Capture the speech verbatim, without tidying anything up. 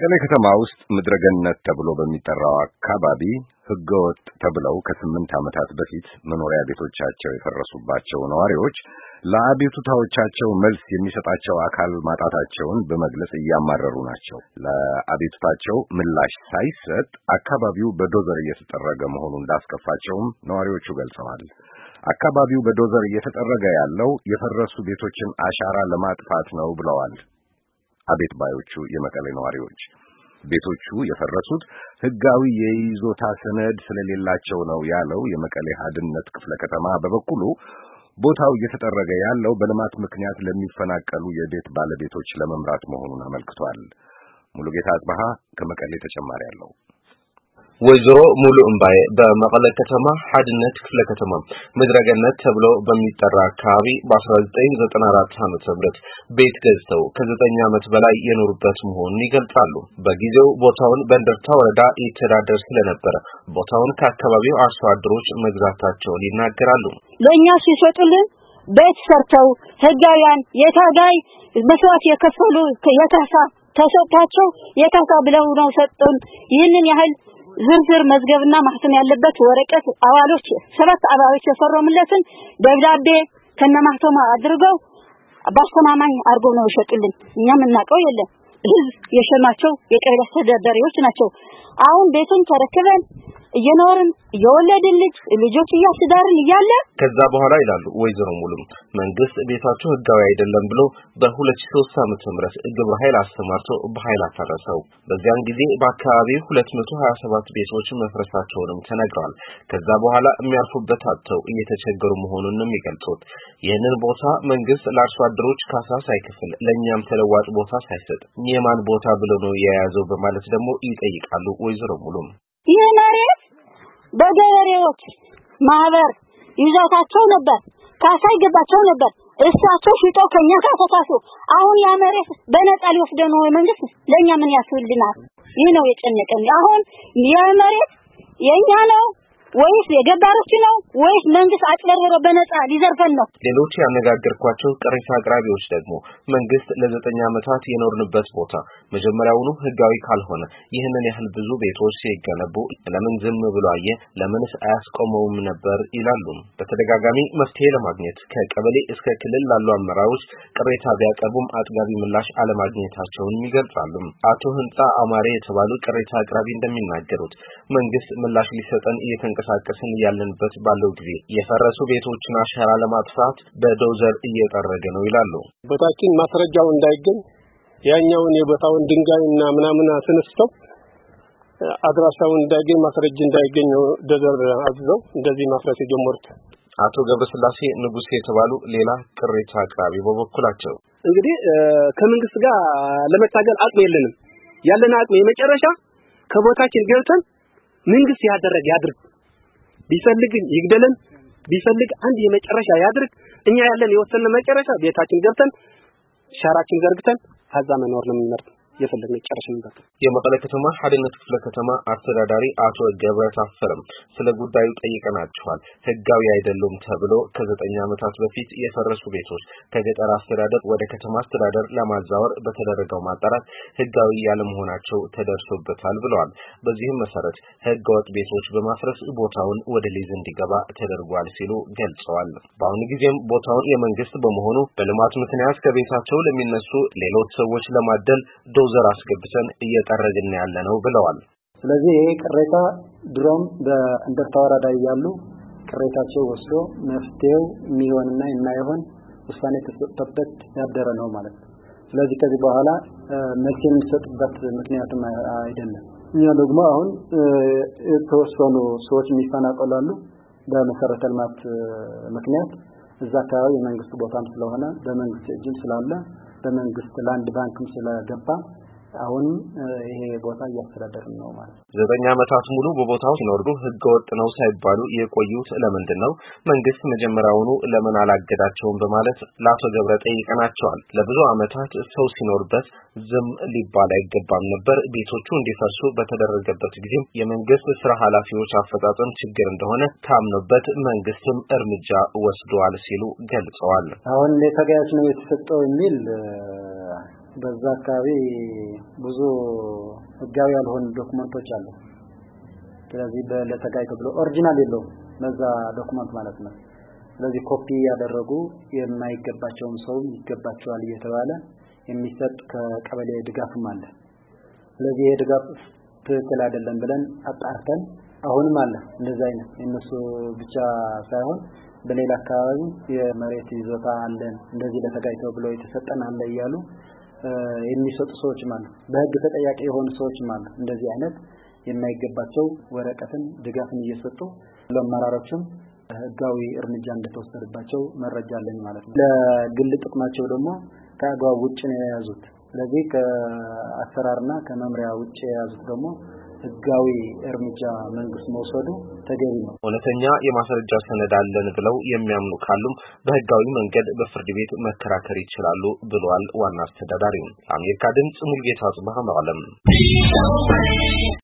መቀሌ ከተማ ውስጥ ምድረገነት ተብሎ በሚጠራው አካባቢ ህገወጥ ተብለው ከስምንት ዓመታት በፊት መኖሪያ ቤቶቻቸው የፈረሱባቸው ነዋሪዎች ለአቤቱታዎቻቸው መልስ የሚሰጣቸው አካል ማጣታቸውን በመግለጽ እያማረሩ ናቸው። ለአቤቱታቸው ምላሽ ሳይሰጥ አካባቢው በዶዘር እየተጠረገ መሆኑን እንዳስከፋቸውም ነዋሪዎቹ ገልጸዋል። አካባቢው በዶዘር እየተጠረገ ያለው የፈረሱ ቤቶችን አሻራ ለማጥፋት ነው ብለዋል አቤት ባዮቹ የመቀሌ ነዋሪዎች። ቤቶቹ የፈረሱት ህጋዊ የይዞታ ሰነድ ስለሌላቸው ነው ያለው የመቀሌ ሀድነት ክፍለ ከተማ በበኩሉ ቦታው እየተጠረገ ያለው በልማት ምክንያት ለሚፈናቀሉ የቤት ባለቤቶች ለመምራት መሆኑን አመልክቷል። ሙሉጌታ አጥባሃ ከመቀሌ ተጨማሪ አለው። ወይዘሮ ሙሉ እምባዬ በመቀለ ከተማ ሀድነት ክፍለ ከተማ ምድረገነት ተብሎ በሚጠራ አካባቢ በ1994 ዓመተ ምህረት ቤት ገዝተው ከዘጠኝ ዓመት በላይ የኖሩበት መሆኑን ይገልጻሉ። በጊዜው ቦታውን በእንደርታ ወረዳ ይተዳደር ስለነበረ ቦታውን ከአካባቢው አርሶ አደሮች መግዛታቸውን ይናገራሉ። ለኛ ሲሰጡልን ቤት ሰርተው ህጋውያን የታጋይ መስዋዕት የከፈሉ የታሳ ተሰጣቸው የታሳ ብለው ነው ሰጡን። ይህንን ያህል ዝርዝር መዝገብና ማህተም ያለበት ወረቀት አዋሎች ሰባት አባሎች የፈረሙለትን ደብዳቤ ከነማህተሙ አድርገው አባስተማማኝ አርጎ ነው ይሸጡልን። እኛም እናቀው የለም ህዝብ የሸማቸው የቀበሌ አስተዳዳሪዎች ናቸው። አሁን ቤቱን ተረክበን እየኖርን የወለድን ልጅ ልጆች እያስዳርን እያለ ከዛ በኋላ ይላሉ ወይዘሮ ሙሉም መንግስት ቤታቸው ህጋዊ አይደለም ብሎ በ2003 ዓመተ ምህረት ግብረ ኃይል አስተማርቶ በኃይል አፈረሰው። በዚያን ጊዜ በአካባቢው ሁለት መቶ ሀያ ሰባት ቤቶች መፍረሳቸውንም ተነግሯል። ከዛ በኋላ የሚያርፉበት አጥተው እየተቸገሩ መሆኑንም ይገልጹት ይህንን ቦታ መንግስት ለአርሶ አደሮች ካሳ ሳይከፍል ለኛም ተለዋጭ ቦታ ሳይሰጥ የማን ቦታ ብሎ ነው የያዘው በማለት ደግሞ ይጠይቃሉ ወይዘሮ ሙሉም። ይሄ መሬት በገበሬዎች ማህበር ይዞታቸው ነበር፣ ካሳ ይገባቸው ነበር። እሳቸው ሽጠው ከኛ ካሳታሱ አሁን ያ መሬት በነፃ ሊወስደው ነው መንግስት። ለኛ ምን ያስፈልናል? ይህ ነው የጨነቀን። አሁን ያ መሬት የኛ ነው ወይስ የገባሮች ነው ወይስ መንግስት አጭበርብሮ በነፃ ሊዘርፈን ነው? ሌሎች ያነጋገርኳቸው ቅሬታ አቅራቢዎች ደግሞ መንግስት ለዘጠኝ ዓመታት የኖርንበት ቦታ መጀመሪያውኑ ህጋዊ ካልሆነ ይህንን ያህል ብዙ ቤቶች ሲገነቡ ለምን ዝም ብሎ አየ? ለምንስ አያስቆመውም ነበር ይላሉ። በተደጋጋሚ መፍትሄ ለማግኘት ከቀበሌ እስከ ክልል ላሉ አመራሮች ቅሬታ ቢያቀርቡም አጥጋቢ ምላሽ አለማግኘታቸውን ይገልጻሉ። አቶ ህንጻ አማሬ የተባሉ ቅሬታ አቅራቢ እንደሚናገሩት መንግስት ምላሽ ሊሰጠን እየተንቀ ሳቀስን ያለንበት ባለው ጊዜ የፈረሱ ቤቶችን አሻራ ለማጥፋት በዶዘር እየጠረገ ነው ይላሉ። ቦታችን ማስረጃው እንዳይገኝ ያኛውን የቦታውን ድንጋይና ምናምን አስነስተው አድራሻው እንዳይገኝ ማስረጃ እንዳይገኝ ዶዘር አዝዘው እንደዚህ ማፍረስ የጀመሩት። አቶ ገብረስላሴ ንጉስ የተባሉ ሌላ ቅሬታ አቅራቢ በበኩላቸው እንግዲህ ከመንግስት ጋር ለመታገል አቅም የለንም። ያለን አቅም የመጨረሻ ከቦታችን ገብተን መንግስት ያደረገ ያድርግ፣ ቢፈልግ ይግደለን፣ ቢፈልግ አንድ የመጨረሻ ያድርግ። እኛ ያለን የወሰነ መጨረሻ ቤታችን ገብተን ሻራችን ዘርግተን አዛ መኖር ነው የምንመርጥ። የፈለግነው ጨርሰን ነበር። የመቀለ ከተማ ሀድነት ክፍለ ከተማ አስተዳዳሪ አቶ ገብረ ታፈረም ስለ ጉዳዩ ጠይቀናቸዋል። ህጋዊ አይደሉም ተብሎ ከዘጠኝ ዓመታት በፊት የፈረሱ ቤቶች ከገጠር አስተዳደር ወደ ከተማ አስተዳደር ለማዛወር በተደረገው ማጣራት ህጋዊ ያለመሆናቸው ተደርሶበታል ብለዋል። በዚህም መሰረት ህገወጥ ቤቶች በማፍረስ ቦታውን ወደ ሊዝ እንዲገባ ተደርጓል ሲሉ ገልጸዋል። በአሁኑ ጊዜም ቦታውን የመንግስት በመሆኑ በልማት ምክንያት ከቤታቸው ለሚነሱ ሌሎች ሰዎች ለማደል ዶዘር አስገብተን እየጠረግን ያለነው ብለዋል። ስለዚህ ይሄ ቅሬታ ድሮም በእንደርታ ወረዳ ያሉ ቅሬታቸው ወስዶ መፍትሄው የሚሆንና የማይሆን ውሳኔ ተሰጥቶበት ያደረ ነው ማለት ነው። ስለዚህ ከዚህ በኋላ መልስ የሚሰጥበት ምክንያትም አይደለም። እኛ ደግሞ አሁን የተወሰኑ ሰዎች የሚፈናቀላሉ በመሰረተ ልማት ምክንያት እዛ አካባቢ የመንግስት ቦታም ስለሆነ በመንግስት እጅም ስላለ በመንግስት ላንድ ባንክም ስለገባ አሁን ይሄ ቦታ እያስተዳደረ ነው ማለት ነው። ዘጠኝ ዓመታት ሙሉ በቦታው ሲኖሩ ህገወጥ ነው ሳይባሉ የቆዩት ለምንድን ነው? መንግስት መጀመሪያውኑ ለምን አላገዳቸውም በማለት ለአቶ ገብረ ጠይቀናቸዋል። ለብዙ ዓመታት ሰው ሲኖርበት ዝም ሊባል አይገባም ነበር። ቤቶቹ እንዲፈርሱ በተደረገበት ጊዜ የመንግስት ስራ ኃላፊዎች አፈጻጸም ችግር እንደሆነ ታምኖበት መንግስትም እርምጃ ወስዷል ሲሉ ገልጸዋል። አሁን ለተጋያች ነው የተሰጠው የሚል በዛ አካባቢ ብዙ ህጋዊ ያልሆኑ ዶክመንቶች አሉ። ስለዚህ ለተጋይ ተብሎ ኦሪጂናል የለውም ለዛ ዶክመንት ማለት ነው። ስለዚህ ኮፒ ያደረጉ የማይገባቸውም ሰው ይገባቸዋል እየተባለ የሚሰጥ ከቀበሌ ድጋፍም አለ። ስለዚህ ይሄ ድጋፍ ትክክል አይደለም ብለን አጣርተን አሁንም አለ እንደዛ አይነት እነሱ ብቻ ሳይሆን በሌላ አካባቢ የመሬት ይዞታ አለን እንደዚህ ለተጋይ ተብሎ የተሰጠን አለ እያሉ የሚሰጡ ሰዎች ማለት በህግ ተጠያቂ የሆኑ ሰዎች ማለት እንደዚህ አይነት የማይገባቸው ወረቀትን ድጋፍን እየሰጡ ለማራሮችም ህጋዊ እርምጃ እንደተወሰደባቸው መረጃ አለኝ ማለት ነው። ለግል ጥቅማቸው ደግሞ ከአግባብ ውጭ ነው የያዙት። ስለዚህ ከአሰራርና ከመምሪያ ውጭ የያዙት ደግሞ ህጋዊ እርምጃ መንግስት መውሰዱ ተገቢ ነው። እውነተኛ የማስረጃ ሰነድ አለን ብለው የሚያምኑ ካሉም በህጋዊ መንገድ በፍርድ ቤት መከራከር ይችላሉ ብለዋል ዋና አስተዳዳሪው። አሜሪካ ድምጽ ሙልጌታ ጽባህ መቀለም